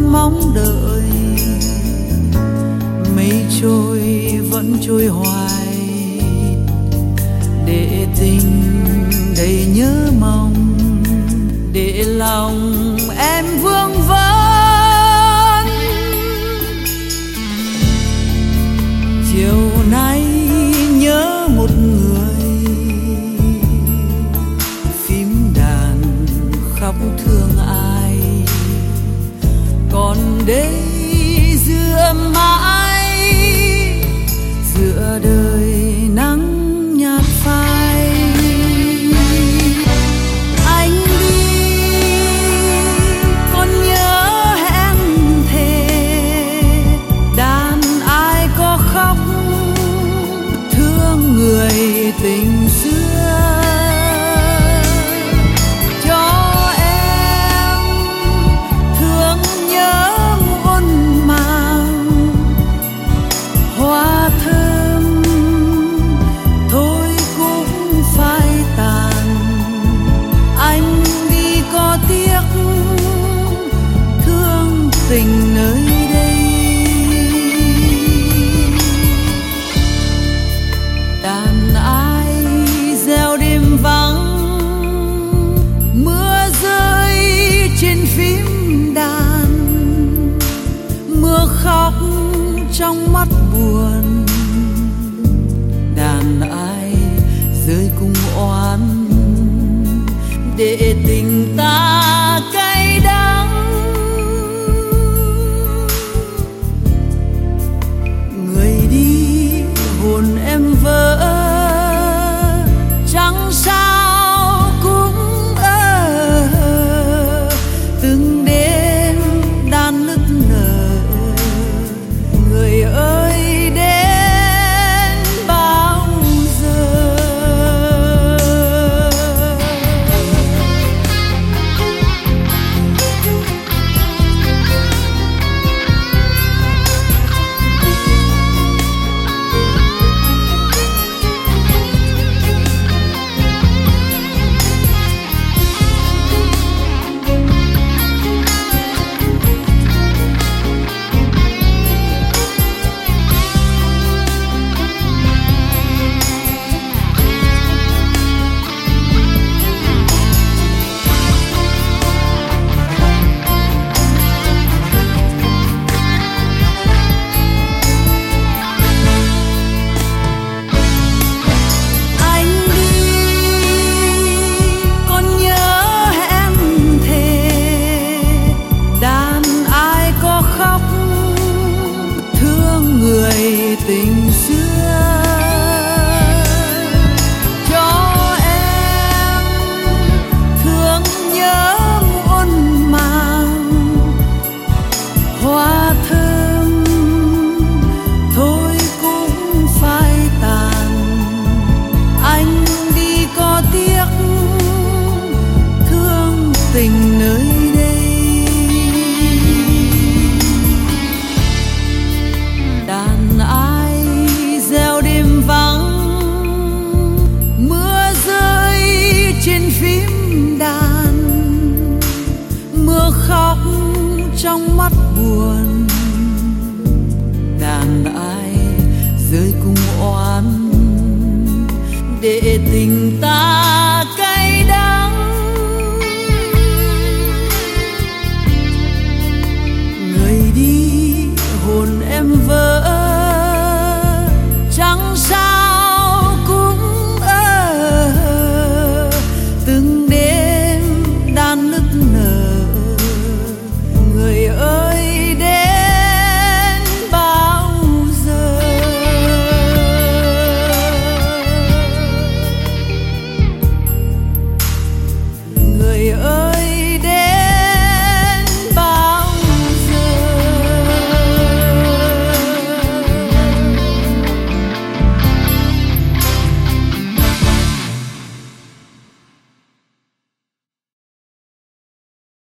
mong đợi, mây trôi vẫn trôi hoài, để tình đầy nhớ mong, để lòng em vương vấn. Chiều nay nhớ một người, phím đàn khóc thương ai, còn đây giữa mãi, giữa đời nắng nhạt phai. Anh đi còn nhớ hẹn thề, đàn ai có khóc thương người tình xưa, cho em thương nhớ muôn màng hoa thơm, thôi cũng phai tàn. Anh đi có tiếc thương tình nơi đây, đàn ai reo đêm vắng, mưa rơi trên phím đàn, mưa khóc trong mắt buồn, đàn ai rơi cùng oán, để tình ta cay đắng. Người đi hồn em vỡ, chẳng sao cũng từng đêm đàn nức nở. Người ơi đến bao giờ? Tình xưa cho em thương nhớ muôn màng hoa thơm, thôi cũng phai tàn. Anh đi có tiếc thương tình nơi đây, đàn ai reo đêm vắng, mưa rơi trên phím đàn, mưa khóc trong mắt buồn, đàn ai rơi cùng oán, để tình ta cay đắng. Người đi hồn em vỡ,